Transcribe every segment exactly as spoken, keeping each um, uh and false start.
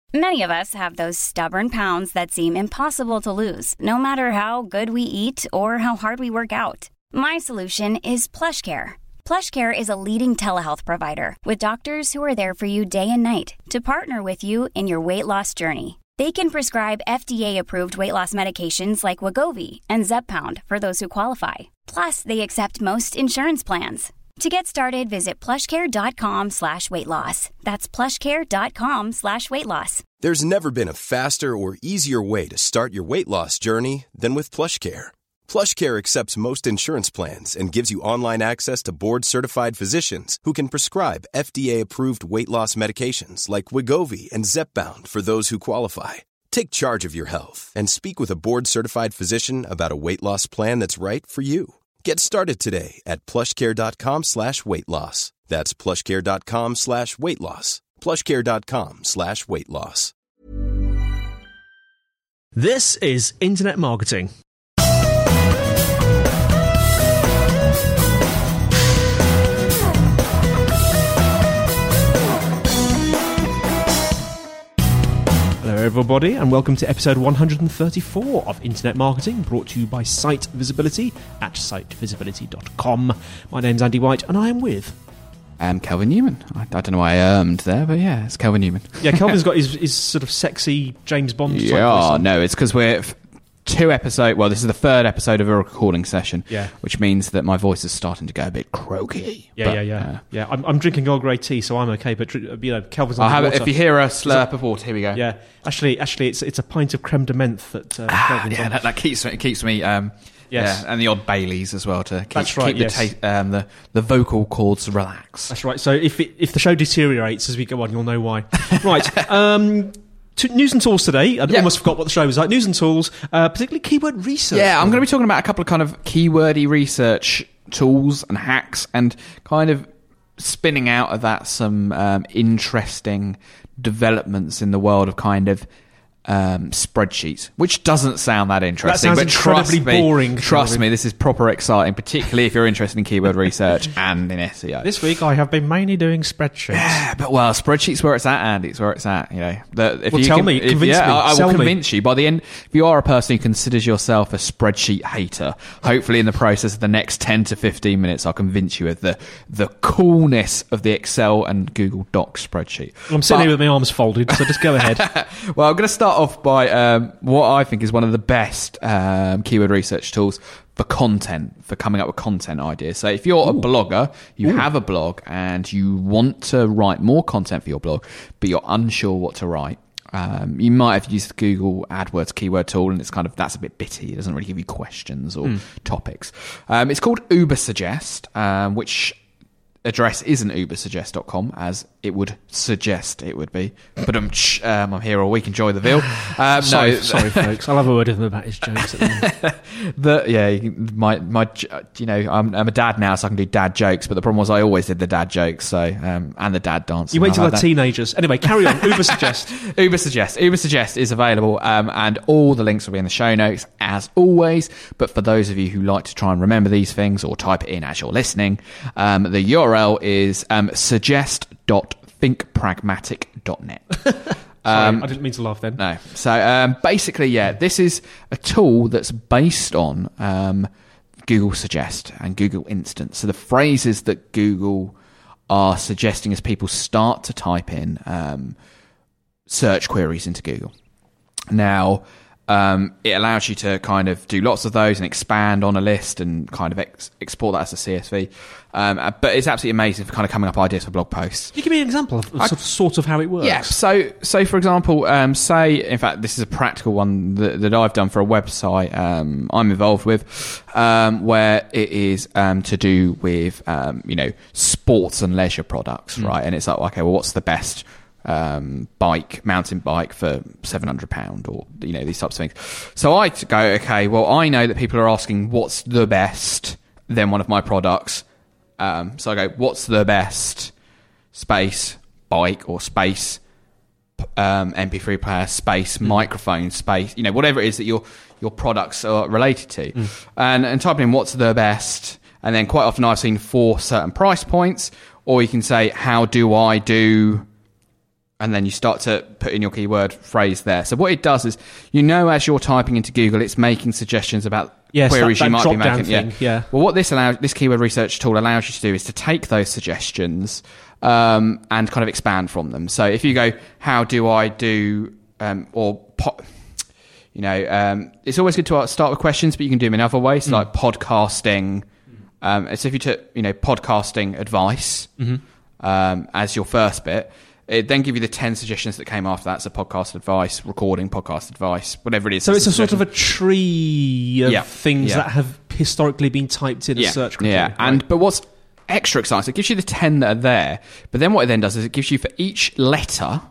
Many of us have those stubborn pounds that seem impossible to lose, no matter how good we eat or how hard we work out. My solution is PlushCare. PlushCare is a leading telehealth provider with doctors who are there for you day and night to partner with you in your weight loss journey. They can prescribe F D A-approved weight loss medications like Wegovy and Zepbound for those who qualify. Plus, they accept most insurance plans. To get started, visit plushcare.com slash weight loss. That's plushcare.com slash weight loss. There's never been a faster or easier way to start your weight loss journey than with PlushCare. PlushCare accepts most insurance plans and gives you online access to board-certified physicians who can prescribe F D A-approved weight loss medications like Wegovy and Zepbound for those who qualify. Take charge of your health and speak with a board-certified physician about a weight loss plan that's right for you. Get started today at plushcare.com slash weight loss. That's plushcare.com slash weight loss. plushcare.com slash weight loss. This is Internet Marketing. Hello everybody and welcome to episode one hundred thirty-four of Internet Marketing, brought to you by Site Visibility at site visibility dot com. My name's Andy White and I am with... Um, Kelvin Newman. I, I don't know why I ermed there, but yeah, it's Kelvin Newman. Yeah, Kelvin's got his, his sort of sexy James Bond type Yeah, voice. no, it's because we're f- two episodes... Well, this is the third episode of a recording session, yeah. which means that my voice is starting to go a bit croaky. Yeah, but, yeah, yeah. Uh, yeah, I'm, I'm drinking Earl Grey tea, so I'm okay, but, you know, Kelvin's on I'll have water. it, if you hear a slurp of water, here we go. Yeah, actually, actually, it's it's a pint of creme de menthe that uh, Ah, Kelvin's yeah, on. that, that keeps me... It keeps me um, Yes. Yeah, and the odd Baileys as well to keep, That's right, keep the, yes. ta- um, the the vocal cords relaxed. That's right. So if it, if the show deteriorates as we go on, you'll know why. Right. Um, to news and tools today. I Yeah. almost forgot what the show was like. News and tools, uh, particularly keyword research. Yeah, I'm going to be talking about a couple of kind of keywordy research tools and hacks, and kind of spinning out of that some um, interesting developments in the world of kind of um, spreadsheets, which doesn't sound that interesting. That sounds but trust incredibly me, boring, Trust Kelvin. me, this is proper exciting, particularly if you're interested in keyword research and in S E O. This week I have been mainly doing spreadsheets. Yeah, but well, spreadsheets where it's at, Andy. It's where it's at. You know, the, if Well, you tell can, me, if, convince yeah, me, I, I sell will me. convince you. By the end, if you are a person who considers yourself a spreadsheet hater, hopefully in the process of the next ten to fifteen minutes, I'll convince you of the the coolness of the Excel and Google Docs spreadsheet. Well, I'm sitting But- here with my arms folded, so just go ahead. Well, I'm going to start off by um, what I think is one of the best um, keyword research tools for content, for coming up with content ideas. So if you're Ooh. a blogger, you Ooh. have a blog and you want to write more content for your blog, but you're unsure what to write. Um, you might have used the Google AdWords keyword tool, and it's kind of, that's a bit bitty. It doesn't really give you questions or mm. topics. Um, it's called Ubersuggest, um, which address isn't ubersuggest dot com as it would suggest it would be. But um, um, I'm here all week. Enjoy the veal. Um, sorry, no, sorry, folks. I'll have a word with him about his jokes. At the the, yeah, my my, you know, I'm, I'm a dad now, so I can do dad jokes. But the problem was I always did the dad jokes, so um, and the dad dance. You wait till like they're that. teenagers. Anyway, carry on. Ubersuggest. Ubersuggest. Ubersuggest is available, um, and all the links will be in the show notes as always. But for those of you who like to try and remember these things or type it in as you're listening, um, the U R L is um, suggest dot think pragmatic dot net. Sorry, Um, I didn't mean to laugh then. No. So um, basically, yeah, this is a tool that's based on um, Google Suggest and Google Instant. So the phrases that Google are suggesting as people start to type in um, search queries into Google. Now, um, it allows you to kind of do lots of those and expand on a list and kind of ex- export that as a C S V. Um, but it's absolutely amazing for kind of coming up ideas for blog posts. Can you give me an example of, of I, sort, of, sort of how it works? Yeah. So, so for example, um, say, in fact, this is a practical one that, that I've done for a website um, I'm involved with, um, where it is um, to do with, um, you know, sports and leisure products, mm. right? And it's like, okay, well, what's the best um bike, mountain bike for seven hundred pounds, or you know, these types of things. So I go, okay, well, I know that people are asking what's the best, then one of my products. Um, so I go, what's the best space bike or space um, M P three player, space mm. microphone, space, you know, whatever it is that your your products are related to, mm. and and type in what's the best, and then quite often I've seen for certain price points, or you can say, how do I do and then you start to put in your keyword phrase there. So what it does is, you know, as you're typing into Google, it's making suggestions about yes, queries that, that you might be making. Thing, yeah. yeah. Well, what this allows, this keyword research tool allows you to do is to take those suggestions um, and kind of expand from them. So if you go, how do I do, um, or po- you know, um, it's always good to start with questions, but you can do them in other ways, mm. like podcasting. Um, so if you took, you know, podcasting advice mm-hmm. um, as your first bit, it then give you the ten suggestions that came after that. So podcast advice, recording, podcast advice, whatever it is. So it's a sort of a tree of yeah. things yeah. that have historically been typed in yeah. a search criteria. Yeah, right? and but what's extra exciting, so it gives you the ten that are there, but then what it then does is it gives you for each letter.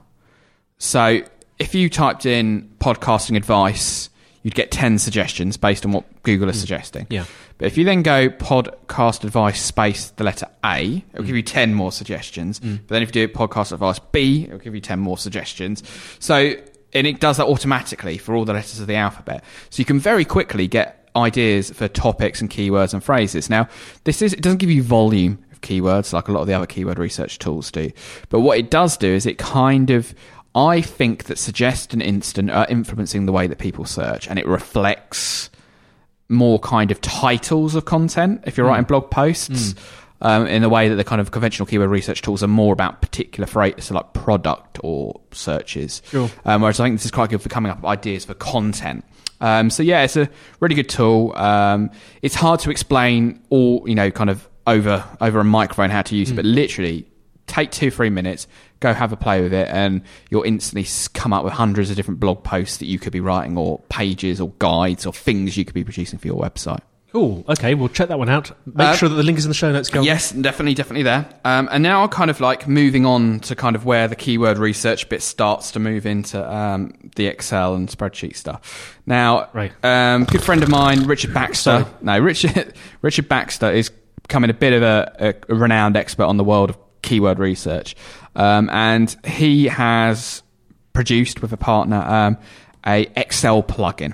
So if you typed in podcasting advice, you'd get ten suggestions based on what Google is mm. suggesting. Yeah. But if you then go podcast advice space the letter A, it'll mm. give you ten more suggestions. Mm. But then if you do podcast advice B, it'll give you ten more suggestions. So, and it does that automatically for all the letters of the alphabet. So you can very quickly get ideas for topics and keywords and phrases. Now, this is, it doesn't give you volume of keywords like a lot of the other keyword research tools do. But what it does do is it kind of, I think that Suggest and Instant are influencing the way that people search, and it reflects more kind of titles of content if you're mm. writing blog posts mm. um, in the way that the kind of conventional keyword research tools are more about particular phrases, so like product or searches. Sure. Um, whereas I think this is quite good for coming up with ideas for content. Um, so yeah, it's a really good tool. Um, it's hard to explain all, you know, kind of over over a microphone how to use mm. it, but literally take two, three minutes, go have a play with it, and you'll instantly come up with hundreds of different blog posts that you could be writing, or pages or guides or things you could be producing for your website. Cool. Okay, we'll check that one out. Make uh, sure that the link is in the show notes. Go yes, definitely, definitely there. Um, and now kind of like moving on to kind of where the keyword research bit starts to move into um, the Excel and spreadsheet stuff. Now, right. um, good friend of mine, Richard Baxter. Sorry. No, Richard Richard Baxter is becoming a bit of a, a, a renowned expert on the world of keyword research, um, and he has produced with a partner um, a Excel plugin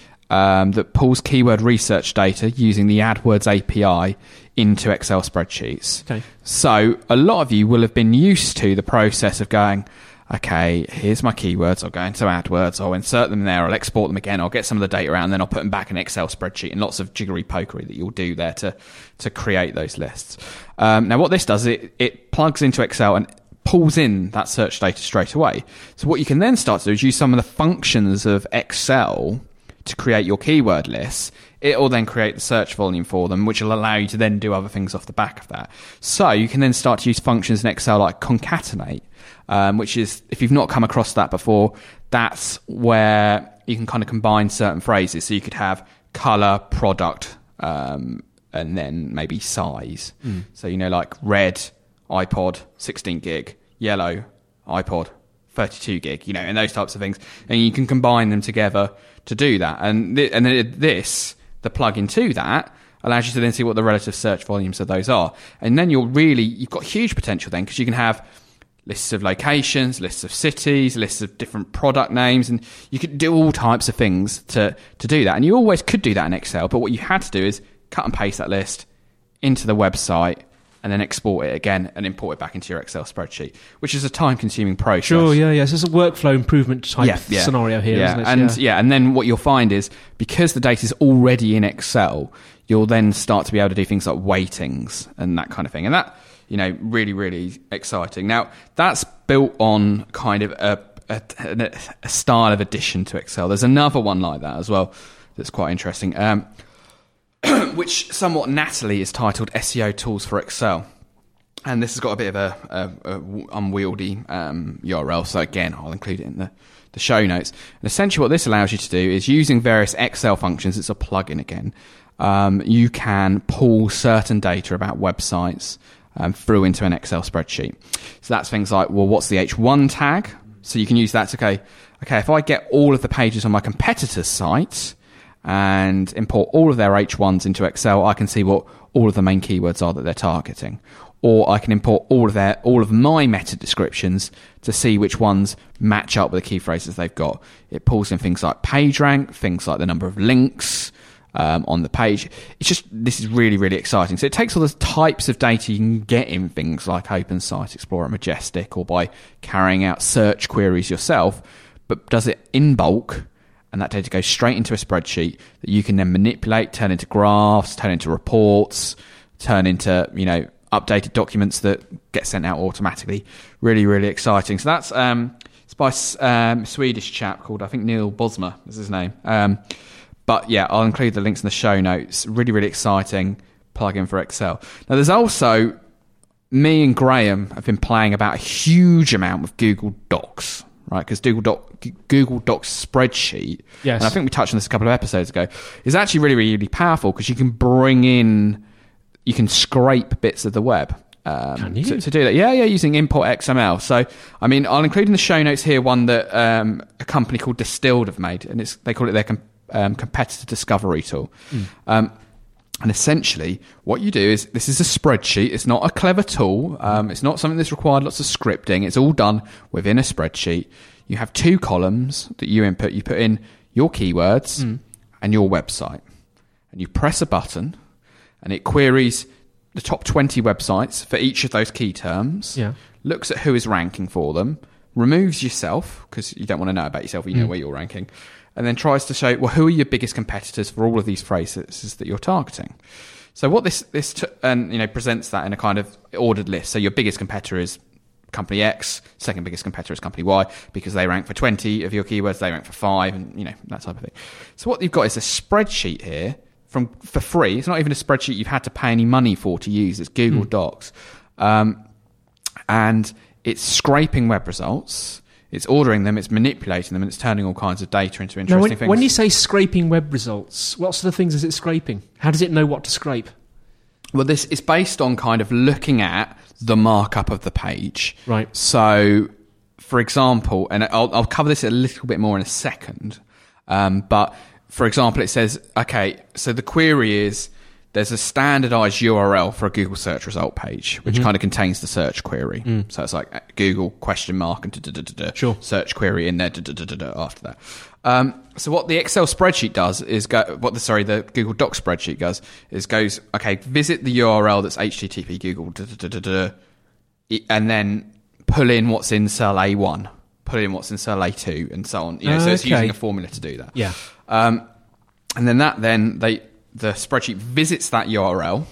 um, that pulls keyword research data using the AdWords A P I into Excel spreadsheets. Okay. So a lot of you will have been used to the process of going, okay, here's my keywords, I'll go into AdWords, I'll insert them there, I'll export them again, I'll get some of the data out, and then I'll put them back in an Excel spreadsheet, and lots of jiggery-pokery that you'll do there to, to create those lists. Um, now, what this does, it, it plugs into Excel and pulls in that search data straight away. So what you can then start to do is use some of the functions of Excel to create your keyword lists. It will then create the search volume for them, which will allow you to then do other things off the back of that. So you can then start to use functions in Excel like concatenate, Um, which is, if you've not come across that before, that's where you can kind of combine certain phrases. So you could have colour, product, um, and then maybe size. Mm. So, you know, like red, iPod, sixteen gig, yellow, iPod, thirty-two gig, you know, and those types of things. And you can combine them together to do that. And, th- and then this, the plug-in to that, allows you to then see what the relative search volumes of those are. And then you're really, you've got huge potential then, because you can have lists of locations, lists of cities, lists of different product names, and you could do all types of things to, to do that. And you always could do that in Excel, but what you had to do is cut and paste that list into the website and then export it again and import it back into your Excel spreadsheet, which is a time-consuming process. Sure, yeah, yeah. So it's a workflow improvement type yeah, yeah. scenario here, yeah. isn't it? And, yeah. yeah, and then what you'll find is, because the data is already in Excel, you'll then start to be able to do things like weightings and that kind of thing. And that, you know, really, really exciting. Now, that's built on kind of a, a, a style of addition to Excel. There's another one like that as well that's quite interesting, um, which somewhat nattily is titled S E O Tools for Excel. And this has got a bit of a, a, a unwieldy um, U R L. So again, I'll include it in the, the show notes. And essentially what this allows you to do is, using various Excel functions, it's a plugin again, um, you can pull certain data about websites um, through into an Excel spreadsheet. So that's things like, well, what's the H one tag? So you can use that to go, okay, if I get all of the pages on my competitor's site and import all of their H ones into Excel, I can see what all of the main keywords are that they're targeting. Or I can import all of their all of my meta descriptions to see which ones match up with the key phrases they've got. It pulls in things like PageRank, things like the number of links, um, on the page. It's just, this is really, really exciting. So it takes all the types of data you can get in things like Open Site Explorer, Majestic, or by carrying out search queries yourself, but does it in bulk, and that data goes straight into a spreadsheet that you can then manipulate, turn into graphs, turn into reports, turn into, you know, updated documents that get sent out automatically. Really, really exciting. So that's um, it's by um, a Swedish chap called, I think, Neil Bosma is his name. Um, but yeah, I'll include the links in the show notes. Really, really exciting plugin for Excel. Now, there's also, me and Graham have been playing about a huge amount with Google Docs, right? Because Google, Doc, Google Docs spreadsheet, yes. and I think we touched on this a couple of episodes ago, is actually really, really powerful because you can bring in, you can scrape bits of the web um, can you? To, to do that. Yeah, yeah, using import X M L. So, I mean, I'll include in the show notes here one that um, a company called Distilled have made, and it's they call it their com- um, competitor discovery tool. Mm. Um, and essentially, what you do is, this is a spreadsheet. It's not a clever tool. Um, it's not something that's required lots of scripting. It's all done within a spreadsheet. You have two columns that you input. You put in your keywords mm. and your website. And you press a button, and it queries the top twenty websites for each of those key terms, yeah. looks at who is ranking for them, removes yourself, because you don't want to know about yourself, you know mm. where you're ranking, and then tries to show, well, who are your biggest competitors for all of these phrases that you're targeting. So what this, this t- and you know presents that in a kind of ordered list. So your biggest competitor is company X, second biggest competitor is company Y, because they rank for twenty of your keywords, they rank for five, and you know that type of thing. So what you've got is a spreadsheet here, From for free. It's not even a spreadsheet you've had to pay any money for to use. It's Google mm. Docs. Um, and it's scraping web results. It's ordering them, it's manipulating them, and it's turning all kinds of data into interesting now, when, things. When you say scraping web results, what sort of things is it scraping? How does it know what to scrape? Well, this is based on kind of looking at the markup of the page. Right. So, for example, and I'll, I'll cover this a little bit more in a second, um, but for example, it says, okay, so the query is, there's a standardized U R L for a Google search result page, which mm-hmm. kind of contains the search query. Mm. So it's like Google question mark and da, da, da, da, sure. search query in there da, da, da, da, da, after that. Um, so what the Excel spreadsheet does is go, what the, sorry, the Google Docs spreadsheet does is goes, okay, visit the U R L that's H T T P Google, da, da, da, da, da, and then pull in what's in cell A one, pull in what's in cell A two, and so on. You know, uh, so it's okay. using a formula to do that. Yeah. Um, and then that, then they, the spreadsheet visits that U R L,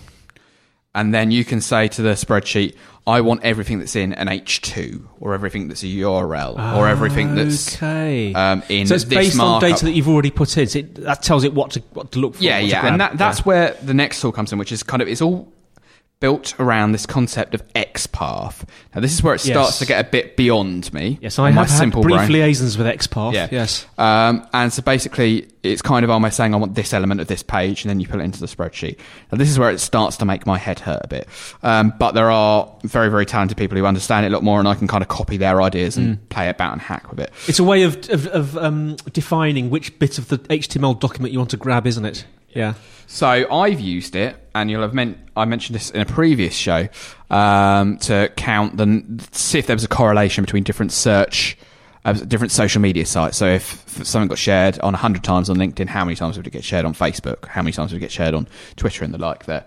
and then you can say to the spreadsheet, I want everything that's in an H two, or everything that's a U R L, oh, or everything that's okay. um, in so it's this based markup. on data that you've already put in. So it, that tells it what to what to look for. Yeah, yeah, and that, that's yeah. where the next tool comes in, which is kind of, it's all built around this concept of XPath. Now, this is where it starts yes. to get a bit beyond me. Yes, I my have simple had brief brain. liaisons with XPath. Yeah. Yes. Um, and so basically, it's kind of almost saying, I want this element of this page, and then you put it into the spreadsheet. Now, this is where it starts to make my head hurt a bit. Um, but there are very, very talented people who understand it a lot more, and I can kind of copy their ideas and mm. play about and hack with it. It's a way of, of, of um, defining which bit of the H T M L document you want to grab, isn't it? Yeah. So I've used it, and you'll have meant I mentioned this in a previous show, um, to count the see if there was a correlation between different search, uh, different social media sites. So if, if something got shared on a hundred times on LinkedIn, how many times would it get shared on Facebook? How many times would it get shared on Twitter and the like there?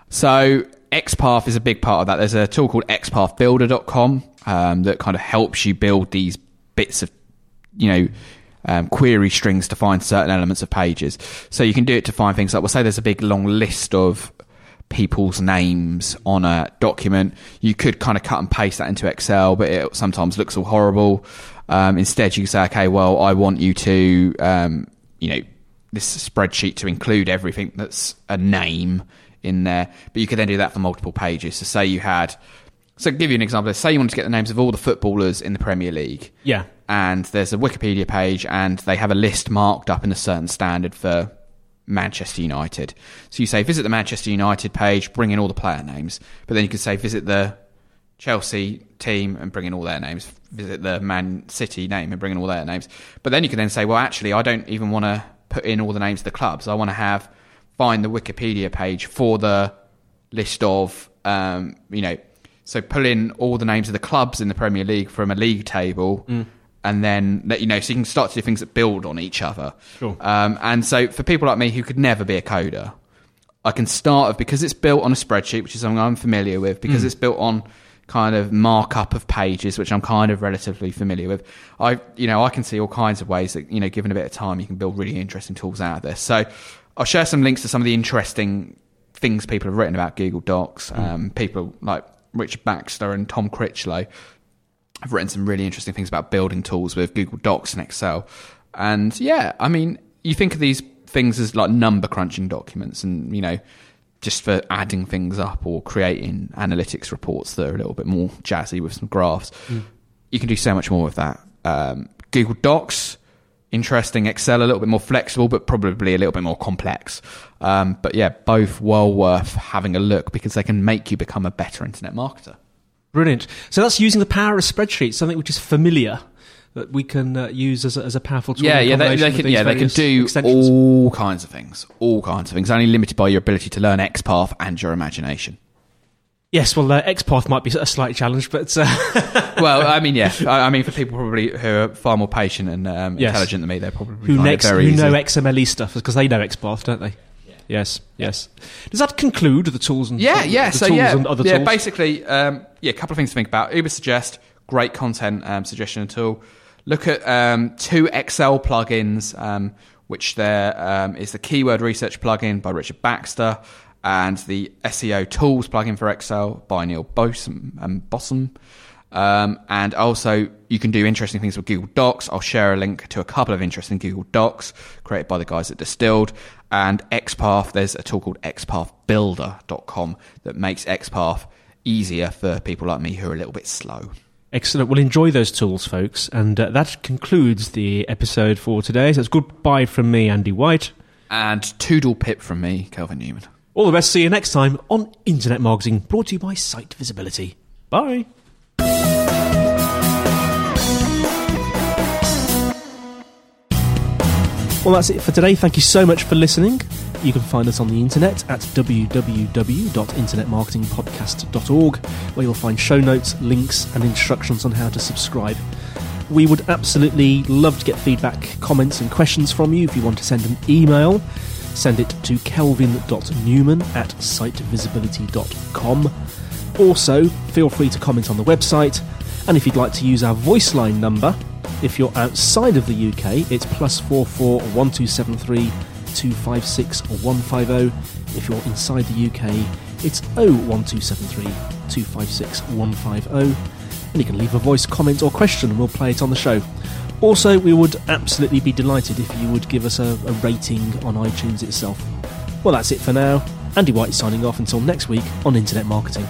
So XPath is a big part of that. There's a tool called x path builder dot com um, that kind of helps you build these bits of, you know, Um, query strings to find certain elements of pages. So you can do it to find things like, well, say there's a big long list of people's names on a document. You could kind of cut and paste that into Excel, but it sometimes looks all horrible. Um, instead, you can say, okay, well, I want you to, um, you know, this spreadsheet to include everything that's a name in there. But you could then do that for multiple pages. So say you had, so to give you an example, say you wanted to get the names of all the footballers in the Premier League. Yeah. And there's a Wikipedia page, and they have a list marked up in a certain standard for Manchester United. So you say, visit the Manchester United page, bring in all the player names. But then you could say, visit the Chelsea team and bring in all their names. Visit the Man City name and bring in all their names. But then you can then say, well, actually, I don't even want to put in all the names of the clubs. I want to have, find the Wikipedia page for the list of, um, you know, so pull in all the names of the clubs in the Premier League from a league table. Mm. and then let you know, so you can start to do things that build on each other. Sure. Um, and so for people like me who could never be a coder, I can start of, because it's built on a spreadsheet, which is something I'm familiar with, because mm. it's built on kind of markup of pages, which I'm kind of relatively familiar with. I, you know, I can see all kinds of ways that, you know, given a bit of time, you can build really interesting tools out of this. So I'll share some links to some of the interesting things people have written about Google Docs. Mm. Um, people like Richard Baxter and Tom Critchlow have written some really interesting things about building tools with Google Docs and Excel. And yeah, I mean, you think of these things as like number crunching documents, and, you know, just for adding things up or creating analytics reports that are a little bit more jazzy with some graphs. Mm. You can do so much more with that. Um, Google Docs, interesting. Excel, a little bit more flexible, but probably a little bit more complex. Um, but yeah, both well worth having a look, because they can make you become a better internet marketer. Brilliant. So that's using the power of spreadsheets, something which is familiar, that we can uh, use as a, as a powerful tool. Yeah, yeah, they, they can, yeah, they can do extensions. all kinds of things, all kinds of things, only limited by your ability to learn XPath and your imagination. Yes, well, uh, XPath might be a slight challenge, but... Uh... well, I mean, yeah, I, I mean, for people probably who are far more patient and um, yes. intelligent than me, they're probably who, find next, it very who easy. know X M L E stuff, because they know XPath, don't they? Yeah. Yes, yes. Does that conclude the tools and yeah, yeah, the so tools yeah, and other yeah, tools? basically, um, yeah, a couple of things to think about. Ubersuggest, great content um, suggestion tool. Look at um, two Excel plugins, um, which there um, is the Keyword Research plugin by Richard Baxter and the S E O Tools plugin for Excel by Neil Bossum. Um, Bossum. Um, and also, you can do interesting things with Google Docs. I'll share a link to a couple of interesting Google Docs created by the guys at Distilled. And XPath, there's a tool called X Path Builder dot com that makes XPath easier for people like me who are a little bit slow. Excellent. Well, enjoy those tools, folks. And uh, that concludes the episode for today. So it's goodbye from me, Andy White. And toodle pip from me, Kelvin Newman. All the best. See you next time on Internet Marketing, brought to you by Site Visibility. Bye. Well, that's it for today. Thank you so much for listening. You can find us on the internet at w w w dot internet marketing podcast dot org, where you'll find show notes, links, and instructions on how to subscribe. We would absolutely love to get feedback, comments, and questions from you. If you want to send an email, send it to kelvin dot newman at site visibility dot com. Also, feel free to comment on the website, and if you'd like to use our voice line number, if you're outside of the U K, it's plus four four one two seven three two five six one five zero. If you're inside the U K, it's oh one two seven three two five six one five zero. And you can leave a voice comment or question and we'll play it on the show. Also, we would absolutely be delighted if you would give us a, a rating on iTunes itself. Well, that's it for now. Andy White signing off until next week on Internet Marketing.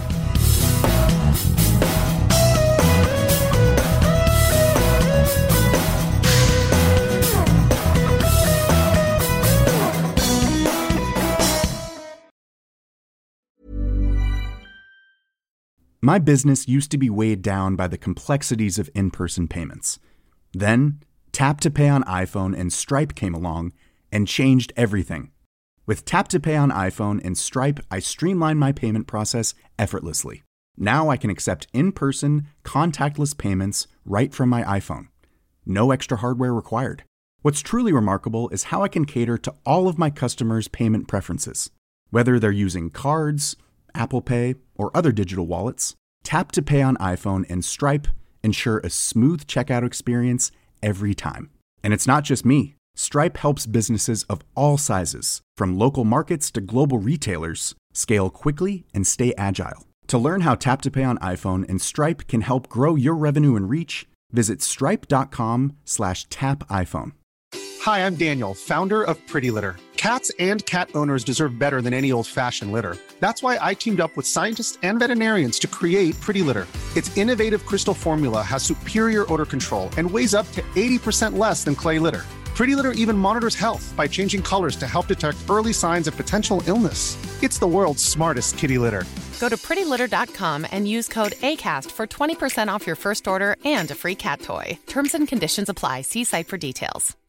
My business used to be weighed down by the complexities of in-person payments. Then, Tap to Pay on iPhone and Stripe came along and changed everything. With Tap to Pay on iPhone and Stripe, I streamlined my payment process effortlessly. Now I can accept in-person, contactless payments right from my iPhone. No extra hardware required. What's truly remarkable is how I can cater to all of my customers' payment preferences. Whether they're using cards, Apple Pay, or other digital wallets, Tap to Pay on iPhone and Stripe ensure a smooth checkout experience every time. And it's not just me. Stripe helps businesses of all sizes, from local markets to global retailers, scale quickly and stay agile. To learn how Tap to Pay on iPhone and Stripe can help grow your revenue and reach, visit stripe.com slash tap iPhone. Hi, I'm Daniel, founder of Pretty Litter. Cats and cat owners deserve better than any old-fashioned litter. That's why I teamed up with scientists and veterinarians to create Pretty Litter. Its innovative crystal formula has superior odor control and weighs up to eighty percent less than clay litter. Pretty Litter even monitors health by changing colors to help detect early signs of potential illness. It's the world's smartest kitty litter. Go to pretty litter dot com and use code ACAST for twenty percent off your first order and a free cat toy. Terms and conditions apply. See site for details.